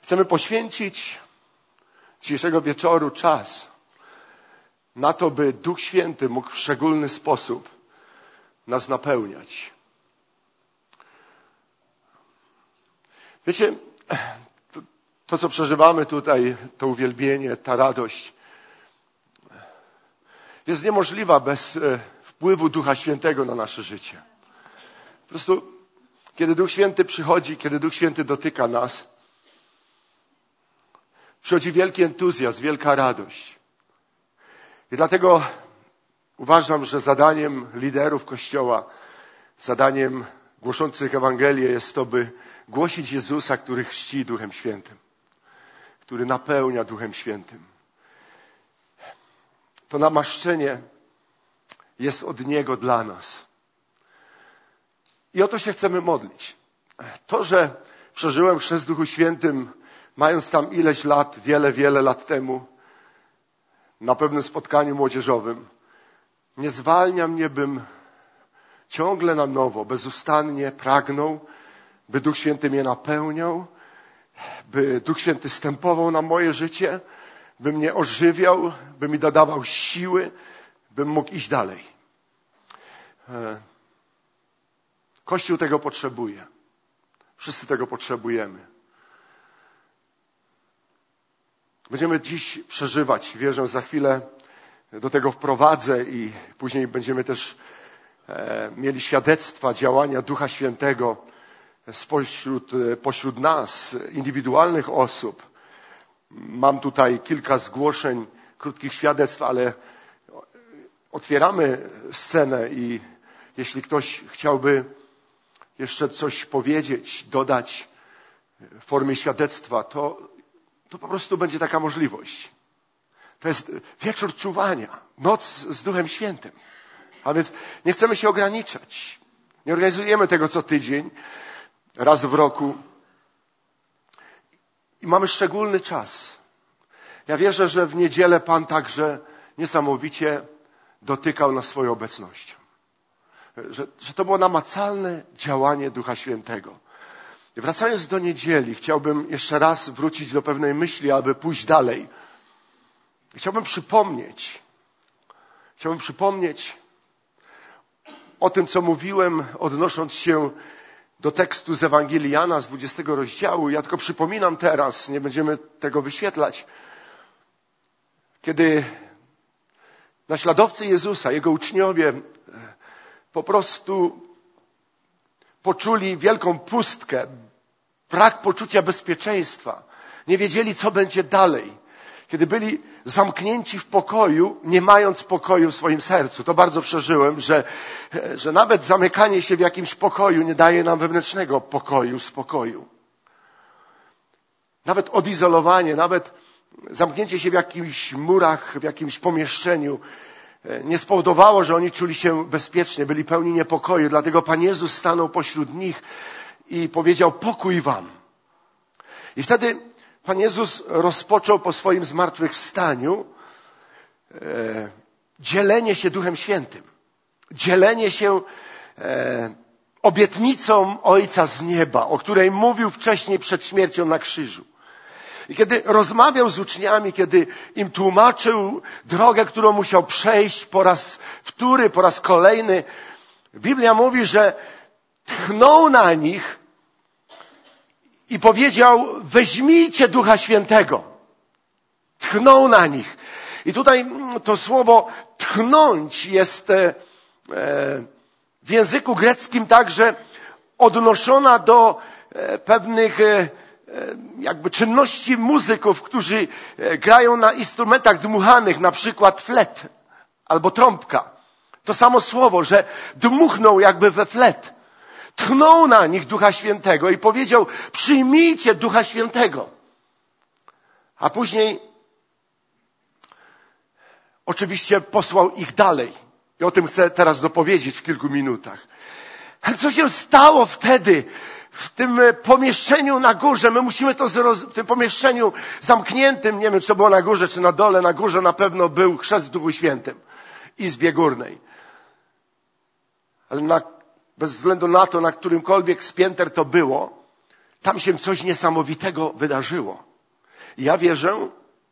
Chcemy poświęcić dzisiejszego wieczoru czas na to, by Duch Święty mógł w szczególny sposób nas napełniać. Wiecie, to co przeżywamy tutaj, to uwielbienie, ta radość jest niemożliwa bez wpływu Ducha Świętego na nasze życie. Po prostu, kiedy Duch Święty przychodzi, kiedy Duch Święty dotyka nas, przychodzi wielki entuzjazm, wielka radość. I dlatego uważam, że zadaniem liderów Kościoła, zadaniem głoszących Ewangelię jest to, by głosić Jezusa, który chrzci Duchem Świętym, który napełnia Duchem Świętym. To namaszczenie jest od Niego dla nas. I o to się chcemy modlić. To, że przeżyłem chrzest w Duchu Świętym, mając tam ileś lat, wiele lat temu, na pewnym spotkaniu młodzieżowym, nie zwalnia mnie, bym ciągle na nowo, bezustannie pragnął, by Duch Święty mnie napełniał, by Duch Święty stępował na moje życie, by mnie ożywiał, by mi dodawał siły, bym mógł iść dalej. Kościół tego potrzebuje. Wszyscy tego potrzebujemy. Będziemy dziś przeżywać, wierzę, za chwilę do tego wprowadzę i później będziemy też mieli świadectwa działania Ducha Świętego pośród nas, indywidualnych osób. Mam tutaj kilka zgłoszeń, krótkich świadectw, ale otwieramy scenę i jeśli ktoś chciałby jeszcze coś powiedzieć, dodać w formie świadectwa, to po prostu będzie taka możliwość. To jest wieczór czuwania, noc z Duchem Świętym. A więc nie chcemy się ograniczać. Nie organizujemy tego co tydzień, raz w roku. I mamy szczególny czas. Ja wierzę, że w niedzielę Pan także niesamowicie dotykał nas swoją obecnością. Że to było namacalne działanie Ducha Świętego. I wracając do niedzieli, chciałbym jeszcze raz wrócić do pewnej myśli, aby pójść dalej. Chciałbym przypomnieć o tym, co mówiłem, odnosząc się do tekstu z Ewangelii Jana z 20 rozdziału. Ja tylko przypominam teraz, nie będziemy tego wyświetlać, kiedy naśladowcy Jezusa, Jego uczniowie po prostu poczuli wielką pustkę, brak poczucia bezpieczeństwa. Nie wiedzieli, co będzie dalej. Kiedy byli zamknięci w pokoju, nie mając pokoju w swoim sercu. To bardzo przeżyłem, że nawet zamykanie się w jakimś pokoju nie daje nam wewnętrznego pokoju, spokoju. Nawet odizolowanie, nawet zamknięcie się w jakichś murach, w jakimś pomieszczeniu nie spowodowało, że oni czuli się bezpiecznie, byli pełni niepokoju. Dlatego Pan Jezus stanął pośród nich i powiedział: pokój wam. I wtedy Pan Jezus rozpoczął po swoim zmartwychwstaniu dzielenie się Duchem Świętym. Dzielenie się obietnicą Ojca z nieba, o której mówił wcześniej przed śmiercią na krzyżu. I kiedy rozmawiał z uczniami, kiedy im tłumaczył drogę, którą musiał przejść po raz wtóry, po raz kolejny, Biblia mówi, że tchnął na nich i powiedział: weźmijcie Ducha Świętego. Tchnął na nich. I tutaj to słowo tchnąć jest w języku greckim także odnoszona do pewnych jakby czynności muzyków, którzy grają na instrumentach dmuchanych, na przykład flet albo trąbka. To samo słowo, że dmuchnął jakby we flet. Tchnął na nich Ducha Świętego i powiedział: przyjmijcie Ducha Świętego. A później oczywiście posłał ich dalej. I o tym chcę teraz dopowiedzieć w kilku minutach. Ale co się stało wtedy w tym pomieszczeniu na górze? My musimy to w tym pomieszczeniu zamkniętym, nie wiem, czy to było na górze, czy na dole. Na górze na pewno był chrzest w Duchu Świętym, Izbie Górnej. Ale bez względu na to, na którymkolwiek z pięter to było, Tam się coś niesamowitego wydarzyło. I ja wierzę,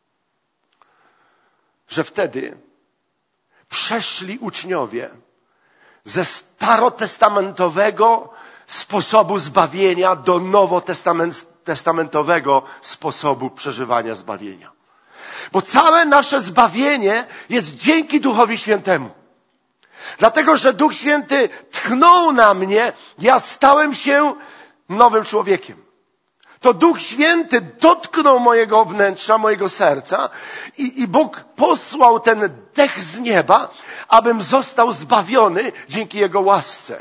że wtedy przeszli uczniowie ze starotestamentowego sposobu zbawienia do nowotestamentowego sposobu przeżywania zbawienia. Bo całe nasze zbawienie jest dzięki Duchowi Świętemu. Dlatego, że Duch Święty tchnął na mnie, ja stałem się nowym człowiekiem. To Duch Święty dotknął mojego wnętrza, mojego serca i Bóg posłał ten dech z nieba, abym został zbawiony dzięki Jego łasce.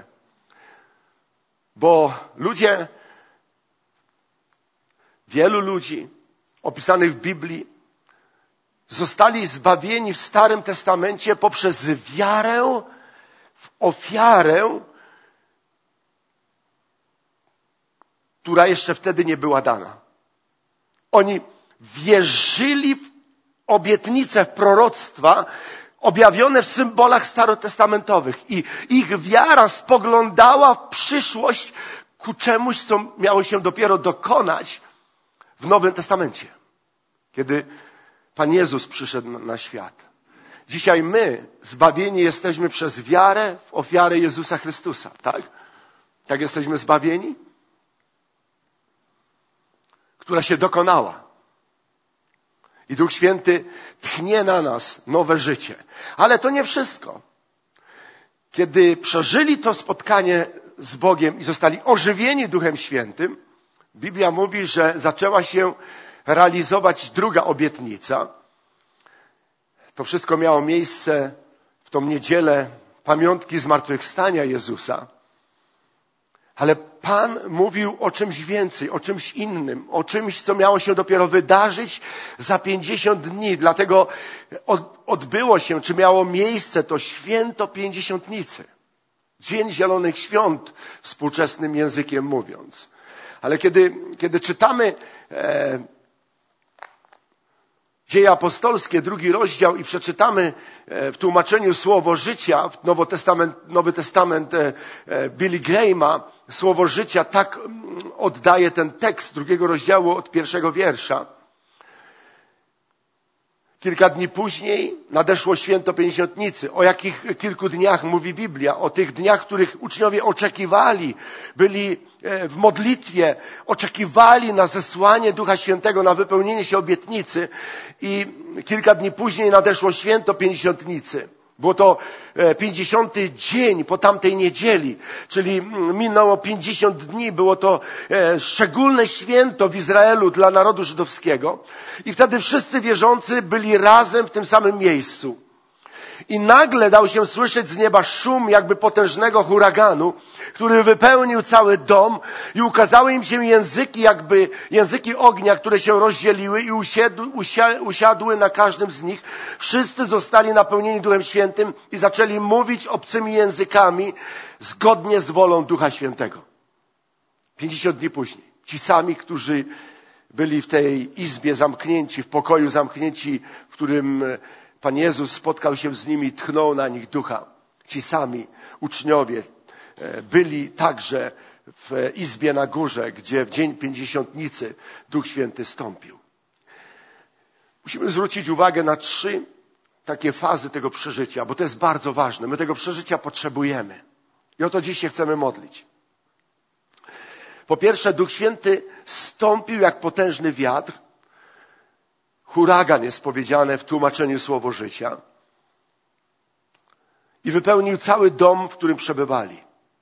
Bo wielu ludzi opisanych w Biblii zostali zbawieni w Starym Testamencie poprzez wiarę w ofiarę, która jeszcze wtedy nie była dana. Oni wierzyli w obietnice, w proroctwa objawione w symbolach starotestamentowych i ich wiara spoglądała w przyszłość ku czemuś, co miało się dopiero dokonać w Nowym Testamencie, kiedy Pan Jezus przyszedł na świat. Dzisiaj my zbawieni jesteśmy przez wiarę w ofiarę Jezusa Chrystusa, tak? Tak jesteśmy zbawieni? Która się dokonała. I Duch Święty tchnie na nas nowe życie. Ale to nie wszystko. Kiedy przeżyli to spotkanie z Bogiem i zostali ożywieni Duchem Świętym, Biblia mówi, że zaczęła się realizować druga obietnica. To wszystko miało miejsce w tą niedzielę pamiątki zmartwychwstania Jezusa. Ale Pan mówił o czymś więcej, o czymś innym, o czymś, co miało się dopiero wydarzyć za 50 dni. Dlatego odbyło się, czy miało miejsce to święto Pięćdziesiątnicy. Dzień Zielonych Świąt, współczesnym językiem mówiąc. Ale kiedy czytamy Dzieje apostolskie, 2 rozdział i przeczytamy w tłumaczeniu Słowo Życia, w Nowy Testament Billy Grahama, Słowo Życia tak oddaje ten tekst 2 rozdziału od 1 wiersza. Kilka dni później nadeszło święto Pięćdziesiątnicy. O jakich kilku dniach mówi Biblia? O tych dniach, których uczniowie oczekiwali, byli w modlitwie, oczekiwali na zesłanie Ducha Świętego, na wypełnienie się obietnicy i kilka dni później nadeszło święto Pięćdziesiątnicy. Było to 50. dzień po tamtej niedzieli, czyli minęło 50 dni. Było to szczególne święto w Izraelu dla narodu żydowskiego. I wtedy wszyscy wierzący byli razem w tym samym miejscu. I nagle dał się słyszeć z nieba szum jakby potężnego huraganu, który wypełnił cały dom i ukazały im się języki, jakby języki ognia, które się rozdzieliły i usiadły na każdym z nich. Wszyscy zostali napełnieni Duchem Świętym i zaczęli mówić obcymi językami zgodnie z wolą Ducha Świętego. 50 dni później. Ci sami, którzy byli w tej izbie zamknięci, w pokoju zamknięci, w którym Pan Jezus spotkał się z nimi, tchnął na nich Ducha. Ci sami uczniowie byli także w izbie na górze, gdzie w dzień Pięćdziesiątnicy Duch Święty stąpił. Musimy zwrócić uwagę na 3 takie fazy tego przeżycia, bo to jest bardzo ważne. My tego przeżycia potrzebujemy. I o to dziś się chcemy modlić. Po pierwsze, Duch Święty stąpił jak potężny wiatr. Huragan jest powiedziane w tłumaczeniu Słowo Życia. I wypełnił cały dom, w którym przebywali.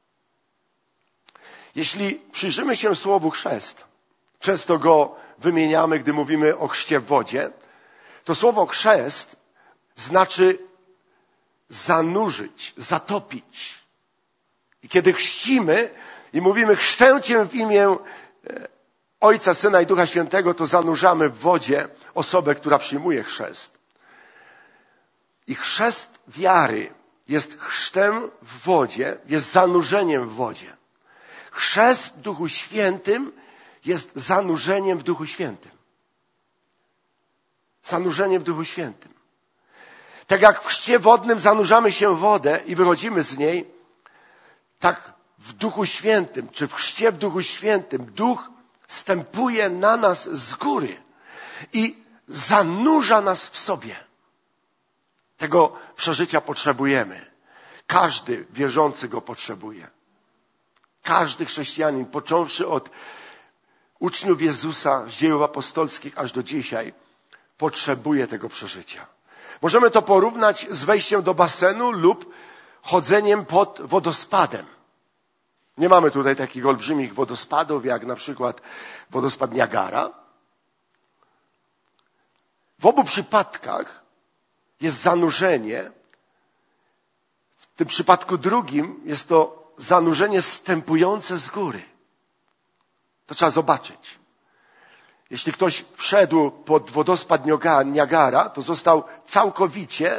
Jeśli przyjrzymy się słowu chrzest, często go wymieniamy, gdy mówimy o chrzcie w wodzie, to słowo chrzest znaczy zanurzyć, zatopić. I kiedy chrzcimy i mówimy chrzczę Cię w imię Ojca, Syna i Ducha Świętego, to zanurzamy w wodzie osobę, która przyjmuje chrzest. I chrzest wiary jest chrztem w wodzie, jest zanurzeniem w wodzie. Chrzest w Duchu Świętym jest zanurzeniem w Duchu Świętym. Zanurzeniem w Duchu Świętym. Tak jak w chrzcie wodnym zanurzamy się w wodę i wychodzimy z niej, tak w Duchu Świętym, czy w chrzcie w Duchu Świętym, Duch Stępuje na nas z góry i zanurza nas w sobie. Tego przeżycia potrzebujemy. Każdy wierzący go potrzebuje. Każdy chrześcijanin, począwszy od uczniów Jezusa z dziejów apostolskich aż do dzisiaj, potrzebuje tego przeżycia. Możemy to porównać z wejściem do basenu lub chodzeniem pod wodospadem. Nie mamy tutaj takich olbrzymich wodospadów, jak na przykład wodospad Niagara. W obu przypadkach jest zanurzenie. W tym przypadku drugim jest to zanurzenie stępujące z góry. To trzeba zobaczyć. Jeśli ktoś wszedł pod wodospad Niagara, to został całkowicie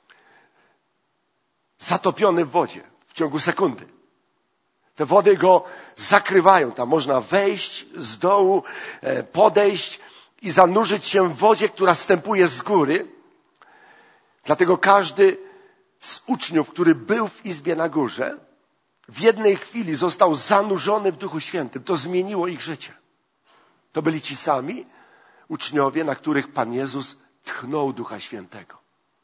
zatopiony w wodzie w ciągu sekundy. Te wody go zakrywają. Tam można wejść z dołu, podejść i zanurzyć się w wodzie, która stępuje z góry. Dlatego każdy z uczniów, który był w izbie na górze, w jednej chwili został zanurzony w Duchu Świętym. To zmieniło ich życie. To byli ci sami uczniowie, na których Pan Jezus tchnął Ducha Świętego.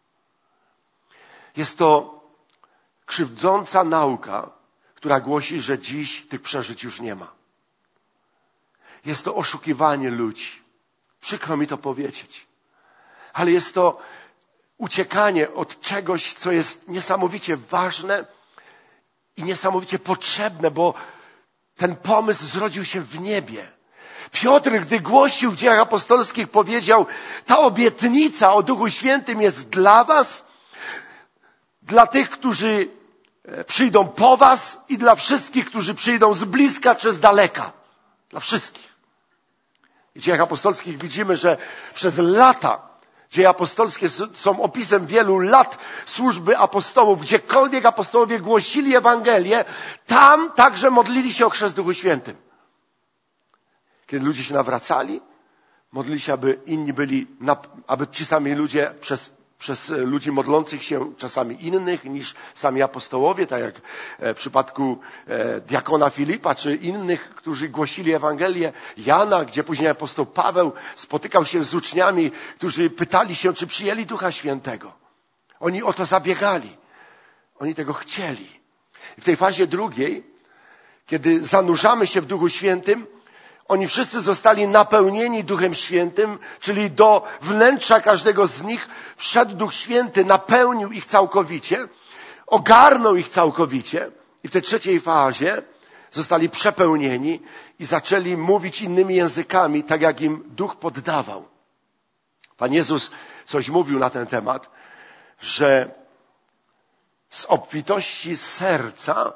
Jest to krzywdząca nauka, która głosi, że dziś tych przeżyć już nie ma. Jest to oszukiwanie ludzi. Przykro mi to powiedzieć. Ale jest to uciekanie od czegoś, co jest niesamowicie ważne i niesamowicie potrzebne, bo ten pomysł zrodził się w niebie. Piotr, gdy głosił w Dziejach Apostolskich, powiedział: ta obietnica o Duchu Świętym jest dla was, dla tych, którzy przyjdą po was i dla wszystkich, którzy przyjdą z bliska czy z daleka. Dla wszystkich. W Dziejach Apostolskich widzimy, że przez lata Dzieje apostolskie są opisem wielu lat służby apostołów. Gdziekolwiek apostołowie głosili Ewangelię, tam także modlili się o chrzest w Duchu Świętym. Kiedy ludzie się nawracali, modlili się, aby inni byli, aby ci sami ludzie przez ludzi modlących się, czasami innych niż sami apostołowie, tak jak w przypadku diakona Filipa, czy innych, którzy głosili Ewangelię, Jana, gdzie później apostoł Paweł spotykał się z uczniami, którzy pytali się, czy przyjęli Ducha Świętego. Oni o to zabiegali. Oni tego chcieli. I w tej fazie drugiej, kiedy zanurzamy się w Duchu Świętym, oni wszyscy zostali napełnieni Duchem Świętym, czyli do wnętrza każdego z nich wszedł Duch Święty, napełnił ich całkowicie, ogarnął ich całkowicie i w tej trzeciej fazie zostali przepełnieni i zaczęli mówić innymi językami, tak jak im Duch poddawał. Pan Jezus coś mówił na ten temat, że z obfitości serca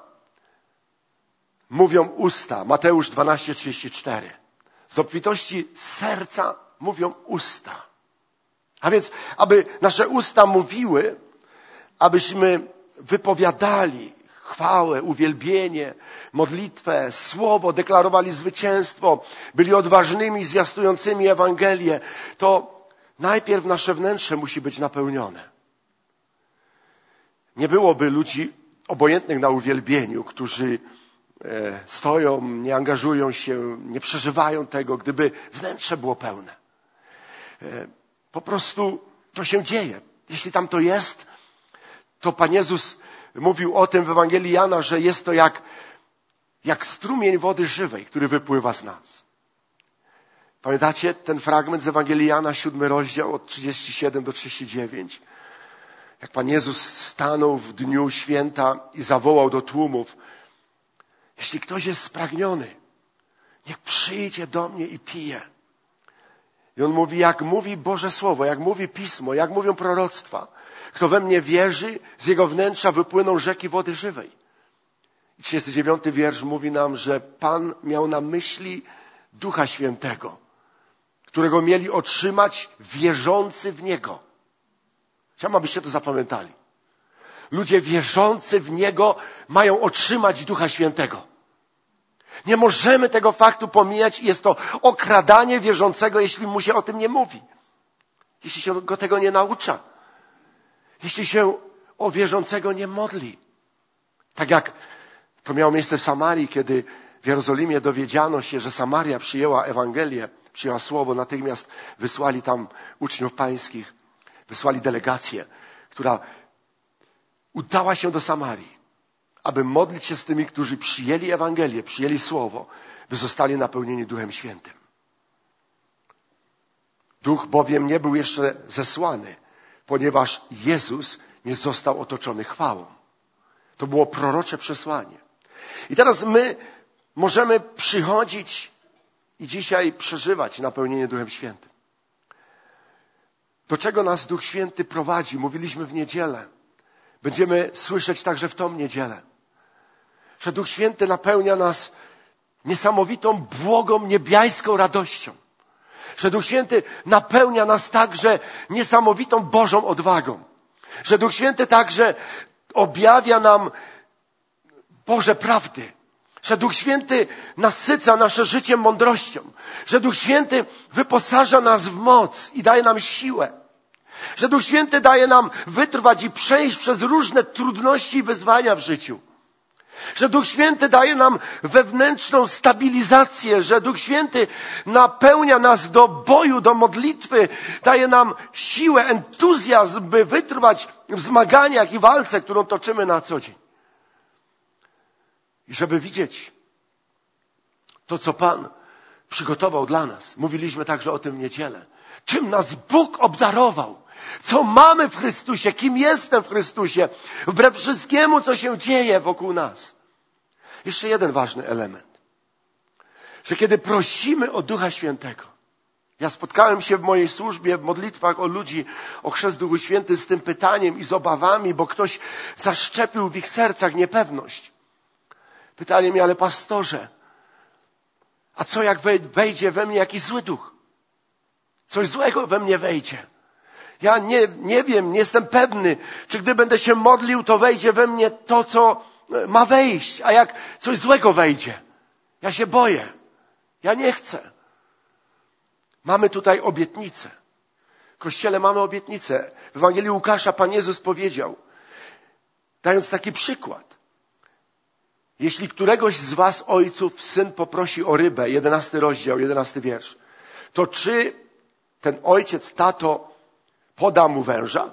mówią usta. Mateusz 12:34. Z obfitości serca mówią usta. A więc, aby nasze usta mówiły, abyśmy wypowiadali chwałę, uwielbienie, modlitwę, słowo, deklarowali zwycięstwo, byli odważnymi, zwiastującymi Ewangelię, to najpierw nasze wnętrze musi być napełnione. Nie byłoby ludzi obojętnych na uwielbieniu, którzy stoją, nie angażują się, nie przeżywają tego, gdyby wnętrze było pełne. Po prostu to się dzieje. Jeśli tam to jest, to Pan Jezus mówił o tym w Ewangelii Jana, że jest to jak strumień wody żywej, który wypływa z nas. Pamiętacie ten fragment z Ewangelii Jana, 7 rozdział od 37 do 39? Jak Pan Jezus stanął w dniu święta i zawołał do tłumów: jeśli ktoś jest spragniony, niech przyjdzie do mnie i pije. I on mówi, jak mówi Boże Słowo, jak mówi Pismo, jak mówią proroctwa. Kto we mnie wierzy, z jego wnętrza wypłyną rzeki wody żywej. I 39 wiersz mówi nam, że Pan miał na myśli Ducha Świętego, którego mieli otrzymać wierzący w Niego. Chciałbym, abyście to zapamiętali. Ludzie wierzący w Niego mają otrzymać Ducha Świętego. Nie możemy tego faktu pomijać i jest to okradanie wierzącego, jeśli mu się o tym nie mówi. Jeśli się go tego nie naucza. Jeśli się o wierzącego nie modli. Tak jak to miało miejsce w Samarii, kiedy w Jerozolimie dowiedziano się, że Samaria przyjęła Ewangelię, przyjęła słowo, natychmiast wysłali tam uczniów pańskich, wysłali delegację, która udała się do Samarii, aby modlić się z tymi, którzy przyjęli Ewangelię, przyjęli słowo, by zostali napełnieni Duchem Świętym. Duch bowiem nie był jeszcze zesłany, ponieważ Jezus nie został otoczony chwałą. To było prorocze przesłanie. I teraz my możemy przychodzić i dzisiaj przeżywać napełnienie Duchem Świętym. Do czego nas Duch Święty prowadzi? Mówiliśmy w niedzielę. Będziemy słyszeć także w tą niedzielę, że Duch Święty napełnia nas niesamowitą, błogą, niebiańską radością. Że Duch Święty napełnia nas także niesamowitą Bożą odwagą. Że Duch Święty także objawia nam Boże prawdy. Że Duch Święty nasyca nasze życie mądrością. Że Duch Święty wyposaża nas w moc i daje nam siłę. Że Duch Święty daje nam wytrwać i przejść przez różne trudności i wyzwania w życiu. Że Duch Święty daje nam wewnętrzną stabilizację, że Duch Święty napełnia nas do boju, do modlitwy, daje nam siłę, entuzjazm, by wytrwać w zmaganiach i walce, którą toczymy na co dzień. I żeby widzieć to, co Pan przygotował dla nas. Mówiliśmy także o tym w niedzielę. Czym nas Bóg obdarował. Co mamy w Chrystusie, kim jestem w Chrystusie, wbrew wszystkiemu, co się dzieje wokół nas. Jeszcze jeden ważny element. Że kiedy prosimy o Ducha Świętego, ja spotkałem się w mojej służbie, w modlitwach o ludzi, o chrzest Duchu Świętym z tym pytaniem i z obawami, bo ktoś zaszczepił w ich sercach niepewność. Pytali mnie, ale pastorze, a co jak wejdzie we mnie jakiś zły duch? Coś złego we mnie wejdzie. Ja nie wiem, nie jestem pewny, czy gdy będę się modlił, to wejdzie we mnie to, co ma wejść. A jak coś złego wejdzie? Ja się boję. Ja nie chcę. Mamy tutaj obietnicę. W Kościele mamy obietnicę. W Ewangelii Łukasza Pan Jezus powiedział, dając taki przykład. Jeśli któregoś z was, ojców, syn poprosi o rybę, 11 rozdział, 11 wiersz, to czy ten ojciec, tato, poda mu węża?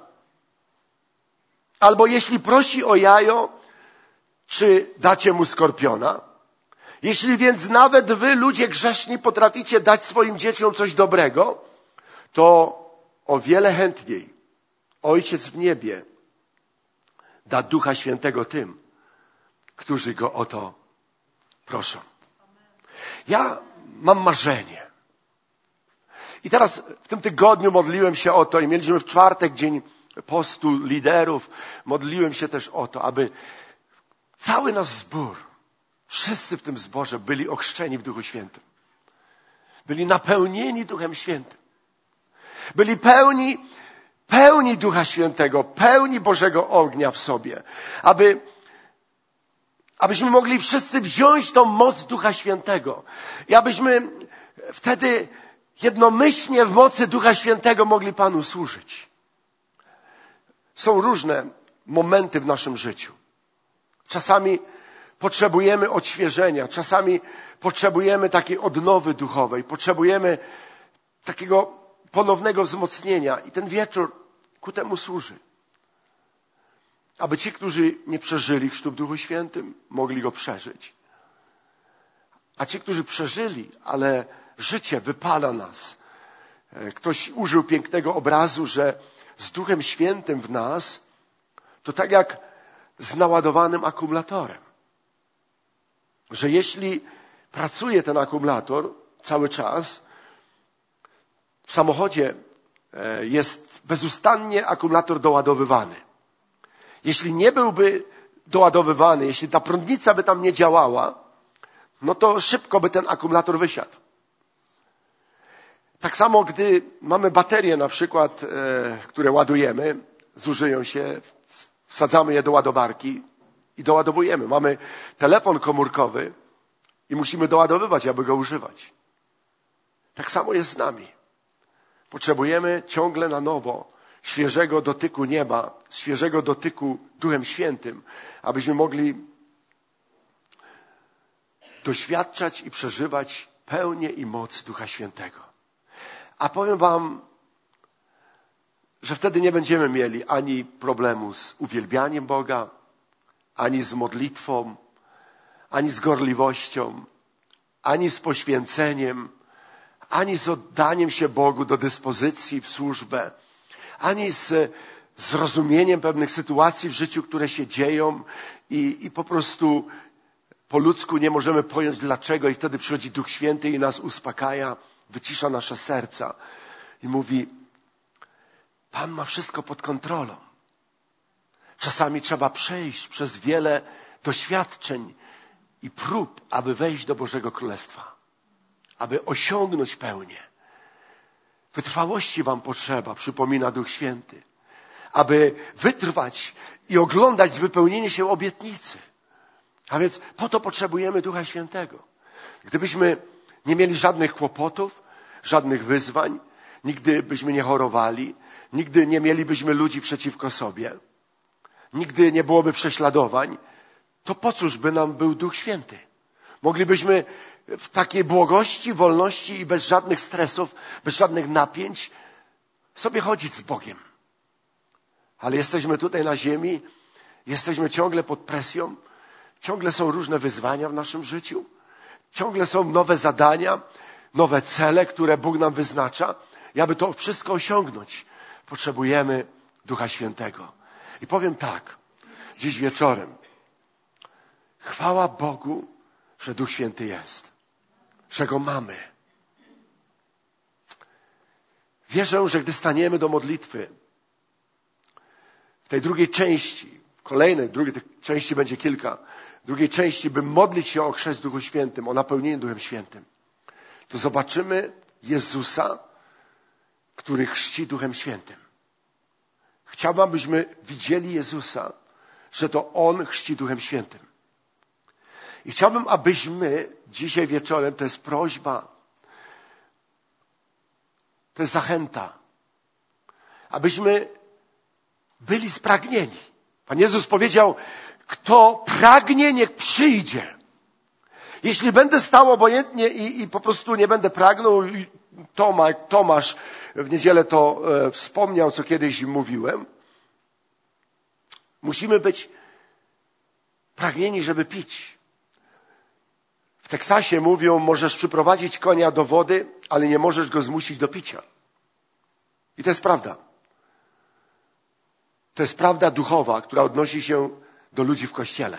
Albo jeśli prosi o jajo, czy dacie mu skorpiona? Jeśli więc nawet wy, ludzie grzeszni, potraficie dać swoim dzieciom coś dobrego, to o wiele chętniej Ojciec w niebie da Ducha Świętego tym, którzy Go o to proszą. Ja mam marzenie. I teraz w tym tygodniu modliłem się o to i mieliśmy w czwartek dzień postu liderów. Modliłem się też o to, aby cały nasz zbór, wszyscy w tym zborze byli ochrzczeni w Duchu Świętym. Byli napełnieni Duchem Świętym. Byli pełni Ducha Świętego, pełni Bożego ognia w sobie. Abyśmy mogli wszyscy wziąć tą moc Ducha Świętego. I abyśmy wtedy jednomyślnie w mocy Ducha Świętego mogli Panu służyć. Są różne momenty w naszym życiu. Czasami potrzebujemy odświeżenia, czasami potrzebujemy takiej odnowy duchowej, potrzebujemy takiego ponownego wzmocnienia i ten wieczór ku temu służy. Aby ci, którzy nie przeżyli chrztu w Duchu Świętym, mogli go przeżyć. A ci, którzy przeżyli, ale życie wypala nas. Ktoś użył pięknego obrazu, że z Duchem Świętym w nas to tak jak z naładowanym akumulatorem. Że jeśli pracuje ten akumulator cały czas, w samochodzie jest bezustannie akumulator doładowywany. Jeśli nie byłby doładowywany, jeśli ta prądnica by tam nie działała, no to szybko by ten akumulator wysiadł. Tak samo, gdy mamy baterie na przykład, które ładujemy, zużyją się, wsadzamy je do ładowarki i doładowujemy. Mamy telefon komórkowy i musimy doładowywać, aby go używać. Tak samo jest z nami. Potrzebujemy ciągle na nowo świeżego dotyku nieba, świeżego dotyku Duchem Świętym, abyśmy mogli doświadczać i przeżywać pełnię i moc Ducha Świętego. A powiem wam, że wtedy nie będziemy mieli ani problemu z uwielbianiem Boga, ani z modlitwą, ani z gorliwością, ani z poświęceniem, ani z oddaniem się Bogu do dyspozycji w służbę, ani z zrozumieniem pewnych sytuacji w życiu, które się dzieją i po prostu po ludzku nie możemy pojąć dlaczego i wtedy przychodzi Duch Święty i nas uspokaja, wycisza nasze serca i mówi: Pan ma wszystko pod kontrolą. Czasami trzeba przejść przez wiele doświadczeń i prób, aby wejść do Bożego Królestwa, aby osiągnąć pełnię. Wytrwałości wam potrzeba, przypomina Duch Święty, aby wytrwać i oglądać wypełnienie się obietnicy. A więc po to potrzebujemy Ducha Świętego. Gdybyśmy nie mieli żadnych kłopotów, żadnych wyzwań, nigdy byśmy nie chorowali, nigdy nie mielibyśmy ludzi przeciwko sobie, nigdy nie byłoby prześladowań, to po cóż by nam był Duch Święty? Moglibyśmy w takiej błogości, wolności i bez żadnych stresów, bez żadnych napięć sobie chodzić z Bogiem. Ale jesteśmy tutaj na ziemi, jesteśmy ciągle pod presją, ciągle są różne wyzwania w naszym życiu, ciągle są nowe zadania, nowe cele, które Bóg nam wyznacza. I aby to wszystko osiągnąć, potrzebujemy Ducha Świętego. I powiem tak, dziś wieczorem, chwała Bogu, że Duch Święty jest, że Go mamy. Wierzę, że gdy staniemy do modlitwy, w tej drugiej części, drugiej tych części będzie kilka, w drugiej części, by modlić się o chrzest w Duchu Świętym, o napełnienie Duchem Świętym, to zobaczymy Jezusa, który chrzci Duchem Świętym. Chciałbym, abyśmy widzieli Jezusa, że to On chrzci Duchem Świętym. I chciałbym, abyśmy dzisiaj wieczorem, to jest prośba, to jest zachęta, abyśmy byli spragnieni. Pan Jezus powiedział: kto pragnie, niech przyjdzie. Jeśli będę stał obojętnie i po prostu nie będę pragnął, Tomasz w niedzielę to wspomniał, co kiedyś mówiłem, musimy być pragnieni, żeby pić. W Teksasie mówią, możesz przyprowadzić konia do wody, ale nie możesz go zmusić do picia. I to jest prawda. To jest prawda duchowa, która odnosi się do ludzi w Kościele.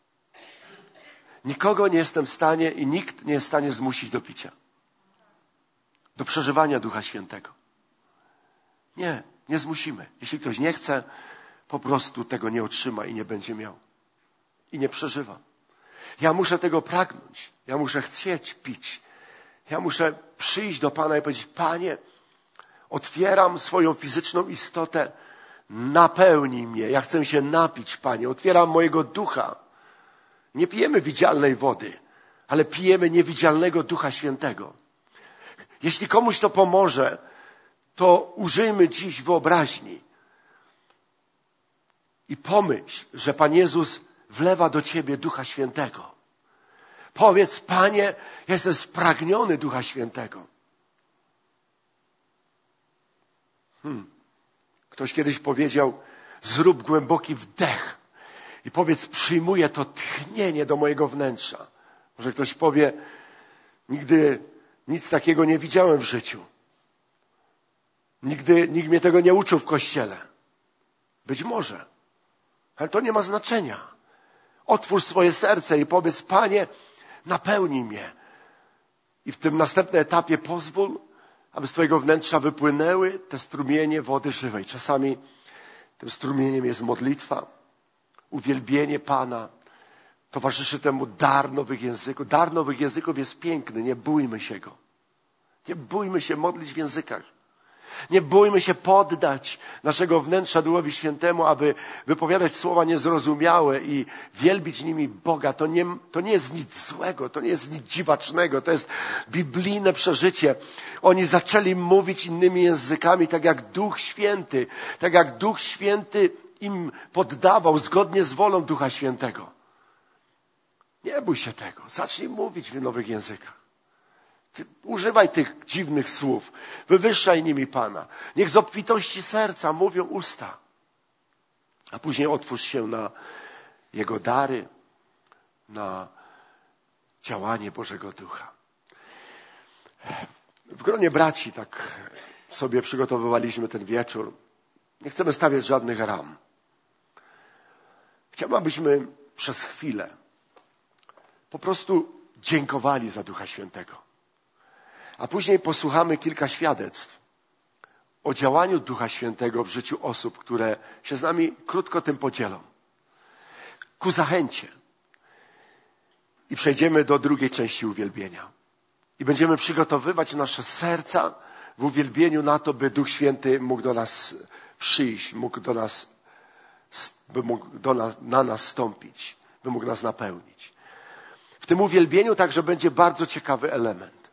Nikogo nie jestem w stanie i nikt nie jest w stanie zmusić do picia. Do przeżywania Ducha Świętego. Nie zmusimy. Jeśli ktoś nie chce, po prostu tego nie otrzyma i nie będzie miał. I nie przeżywa. Ja muszę tego pragnąć. Ja muszę chcieć pić. Ja muszę przyjść do Pana i powiedzieć: Panie, otwieram swoją fizyczną istotę, napełnij mnie. Ja chcę się napić, Panie. Otwieram mojego ducha. Nie pijemy widzialnej wody, ale pijemy niewidzialnego Ducha Świętego. Jeśli komuś to pomoże, to użyjmy dziś wyobraźni i pomyśl, że Pan Jezus wlewa do ciebie Ducha Świętego. Powiedz: Panie, ja jestem spragniony Ducha Świętego. Ktoś kiedyś powiedział: zrób głęboki wdech i powiedz: przyjmuję to tchnienie do mojego wnętrza. Może ktoś powie: nigdy nic takiego nie widziałem w życiu. Nigdy nikt mnie tego nie uczył w Kościele. Być może. Ale to nie ma znaczenia. Otwórz swoje serce i powiedz: Panie, napełnij mnie. I w tym następnym etapie pozwól, aby z twojego wnętrza wypłynęły te strumienie wody żywej. Czasami tym strumieniem jest modlitwa, uwielbienie Pana. Towarzyszy temu dar nowych języków. Dar nowych języków jest piękny. Nie bójmy się go. Nie bójmy się modlić w językach. Nie bójmy się poddać naszego wnętrza Duchowi Świętemu, aby wypowiadać słowa niezrozumiałe i wielbić nimi Boga. To nie jest nic złego, to nie jest nic dziwacznego, to jest biblijne przeżycie. Oni zaczęli mówić innymi językami, tak jak Duch Święty im poddawał, zgodnie z wolą Ducha Świętego. Nie bój się tego. Zacznij mówić w nowych językach. Używaj tych dziwnych słów. Wywyższaj nimi Pana. Niech z obfitości serca mówią usta. A później otwórz się na Jego dary, na działanie Bożego Ducha. W gronie braci tak sobie przygotowywaliśmy ten wieczór. Nie chcemy stawiać żadnych ram. Chciałbym, abyśmy przez chwilę po prostu dziękowali za Ducha Świętego. A później posłuchamy kilka świadectw o działaniu Ducha Świętego w życiu osób, które się z nami krótko tym podzielą. Ku zachęcie. I przejdziemy do drugiej części uwielbienia. I będziemy przygotowywać nasze serca w uwielbieniu na to, by Duch Święty mógł do nas przyjść, na nas stąpić, by mógł nas napełnić. W tym uwielbieniu także będzie bardzo ciekawy element.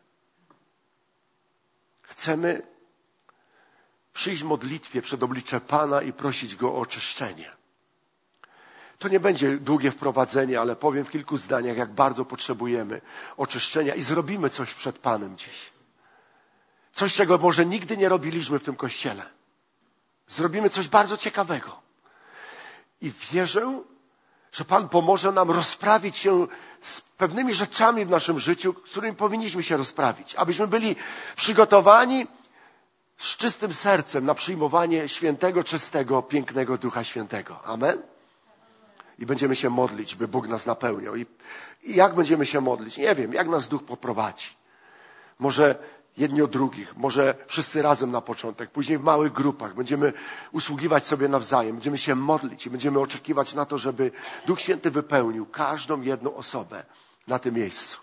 Chcemy przyjść w modlitwie przed oblicze Pana i prosić Go o oczyszczenie. To nie będzie długie wprowadzenie, ale powiem w kilku zdaniach, jak bardzo potrzebujemy oczyszczenia i zrobimy coś przed Panem dziś. Coś, czego może nigdy nie robiliśmy w tym Kościele. Zrobimy coś bardzo ciekawego. I wierzę, że Pan pomoże nam rozprawić się z pewnymi rzeczami w naszym życiu, z którymi powinniśmy się rozprawić. Abyśmy byli przygotowani z czystym sercem na przyjmowanie świętego, czystego, pięknego Ducha Świętego. Amen? I będziemy się modlić, by Bóg nas napełniał. I jak będziemy się modlić? Nie wiem, jak nas Duch poprowadzi. Może jedni od drugich, może wszyscy razem na początek, później w małych grupach. Będziemy usługiwać sobie nawzajem, będziemy się modlić i będziemy oczekiwać na to, żeby Duch Święty wypełnił każdą jedną osobę na tym miejscu.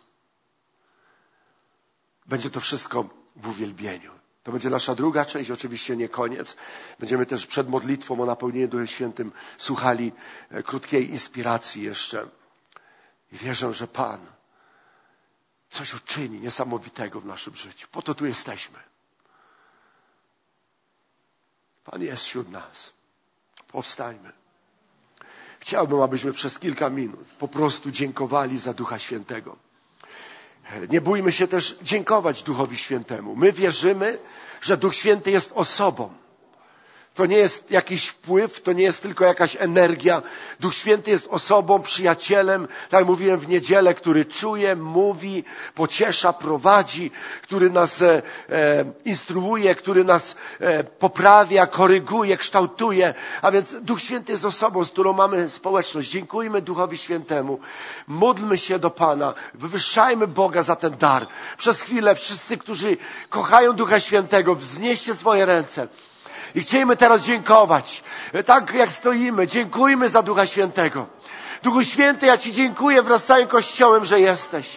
Będzie to wszystko w uwielbieniu. To będzie nasza druga część, oczywiście nie koniec. Będziemy też przed modlitwą o napełnienie Duchem Świętym słuchali krótkiej inspiracji jeszcze. I wierzę, że Pan coś uczyni niesamowitego w naszym życiu. Po to tu jesteśmy. Pan jest wśród nas. Powstańmy. Chciałbym, abyśmy przez kilka minut po prostu dziękowali za Ducha Świętego. Nie bójmy się też dziękować Duchowi Świętemu. My wierzymy, że Duch Święty jest osobą. To nie jest jakiś wpływ, to nie jest tylko jakaś energia. Duch Święty jest osobą, przyjacielem, tak jak mówiłem w niedzielę, który czuje, mówi, pociesza, prowadzi, który nas instruuje, który nas poprawia, koryguje, kształtuje. A więc Duch Święty jest osobą, z którą mamy społeczność. Dziękujmy Duchowi Świętemu. Módlmy się do Pana. Wywyższajmy Boga za ten dar. Przez chwilę wszyscy, którzy kochają Ducha Świętego, wznieście swoje ręce. I chcielibyśmy teraz dziękować. Tak jak stoimy, dziękujmy za Ducha Świętego. Duchu Święty, ja Ci dziękuję wraz z całym Kościołem, że jesteś.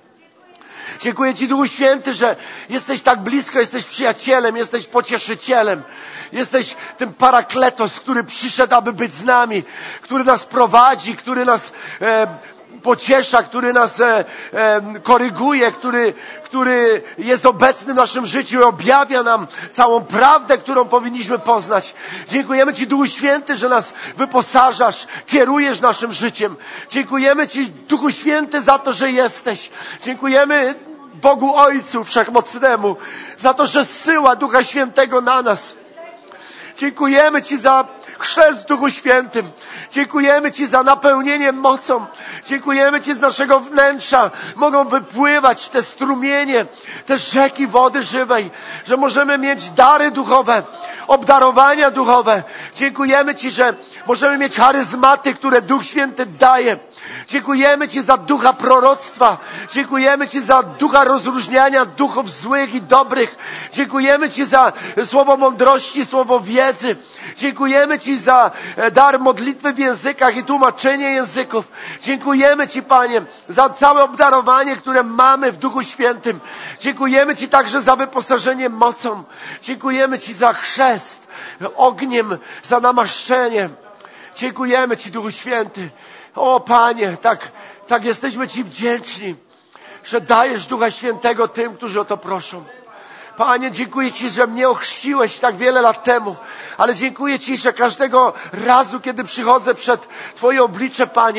Dziękuję Ci, Duchu Święty, że jesteś tak blisko, jesteś przyjacielem, jesteś pocieszycielem. Jesteś tym parakletos, który przyszedł, aby być z nami, który nas prowadzi, który nas pociesza, który nas koryguje, który jest obecny w naszym życiu i objawia nam całą prawdę, którą powinniśmy poznać. Dziękujemy Ci, Duchu Święty, że nas wyposażasz, kierujesz naszym życiem. Dziękujemy Ci, Duchu Święty, za to, że jesteś. Dziękujemy Bogu Ojcu Wszechmocnemu za to, że zsyła Ducha Świętego na nas. Dziękujemy Ci za chrzest w Duchu Świętym. Dziękujemy Ci za napełnienie mocą. Dziękujemy Ci, z naszego wnętrza mogą wypływać te strumienie, te rzeki wody żywej, że możemy mieć dary duchowe, obdarowania duchowe. Dziękujemy Ci, że możemy mieć charyzmaty, które Duch Święty daje. Dziękujemy Ci za ducha proroctwa. Dziękujemy Ci za ducha rozróżniania duchów złych i dobrych. Dziękujemy Ci za słowo mądrości, słowo wiedzy. Dziękujemy Ci za dar modlitwy w językach i tłumaczenie języków. Dziękujemy Ci, Panie, za całe obdarowanie, które mamy w Duchu Świętym. Dziękujemy Ci także za wyposażenie mocą. Dziękujemy Ci za chrzest ogniem, za namaszczenie. Dziękujemy Ci, Duchu Święty. O Panie, tak jesteśmy Ci wdzięczni, że dajesz Ducha Świętego tym, którzy o to proszą. Panie, dziękuję Ci, że mnie ochrzciłeś tak wiele lat temu, ale dziękuję Ci, że każdego razu, kiedy przychodzę przed Twoje oblicze, Panie,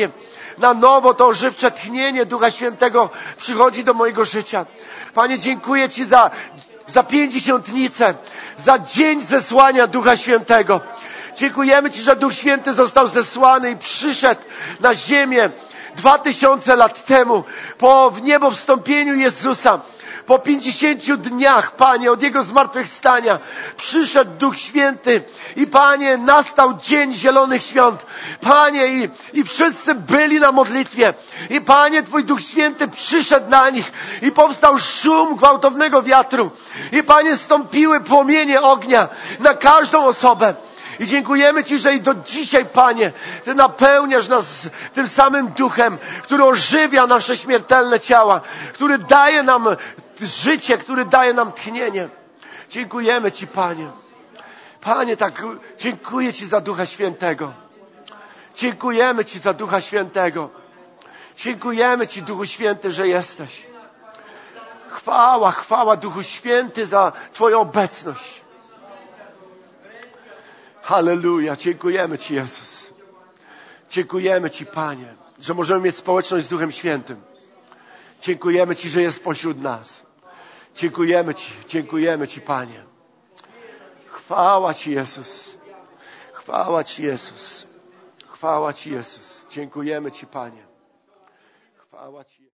na nowo to ożywcze tchnienie Ducha Świętego przychodzi do mojego życia. Panie, dziękuję Ci za pięćdziesiątnicę, za dzień zesłania Ducha Świętego. Dziękujemy Ci, że Duch Święty został zesłany i przyszedł na ziemię 2000 lat temu, po wniebowstąpieniu Jezusa. Po 50 dniach, Panie, od Jego zmartwychwstania przyszedł Duch Święty i Panie, nastał dzień Zielonych Świąt. Panie, i wszyscy byli na modlitwie. I Panie, Twój Duch Święty przyszedł na nich i powstał szum gwałtownego wiatru. I Panie, stąpiły płomienie ognia na każdą osobę. I dziękujemy Ci, że i do dzisiaj, Panie, Ty napełniasz nas tym samym duchem, który ożywia nasze śmiertelne ciała, który daje nam życie, który daje nam tchnienie. Dziękujemy Ci, Panie. Panie, tak dziękuję Ci za Ducha Świętego. Dziękujemy Ci za Ducha Świętego. Dziękujemy Ci, Duchu Święty, że jesteś. Chwała Duchu Święty za Twoją obecność. Halleluja. Dziękujemy Ci, Jezus. Dziękujemy Ci, Panie, że możemy mieć społeczność z Duchem Świętym. Dziękujemy Ci, że jest pośród nas. Dziękujemy Ci, Panie. Chwała Ci, Jezus. Chwała Ci, Jezus. Chwała Ci, Jezus. Dziękujemy Ci, Panie. Chwała Ci.